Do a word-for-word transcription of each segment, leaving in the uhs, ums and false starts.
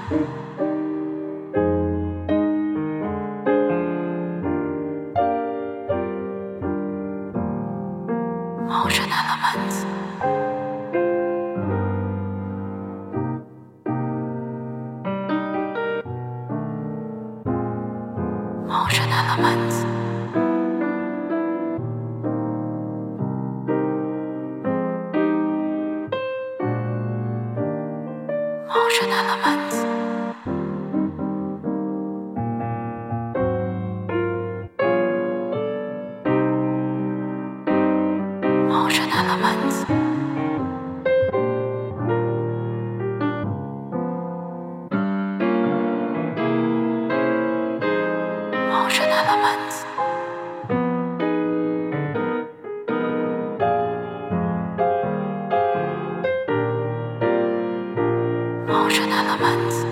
Motion elements. Motion elements. Motion elements. Motion elements. Motion elements. Motion elements.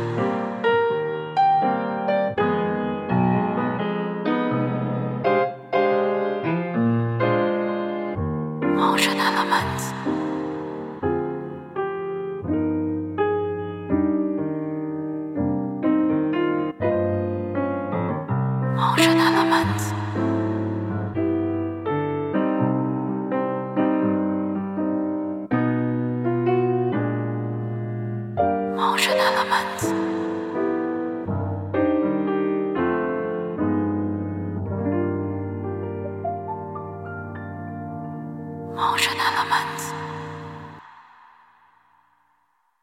Motion elements. Motion elements. Motion elements.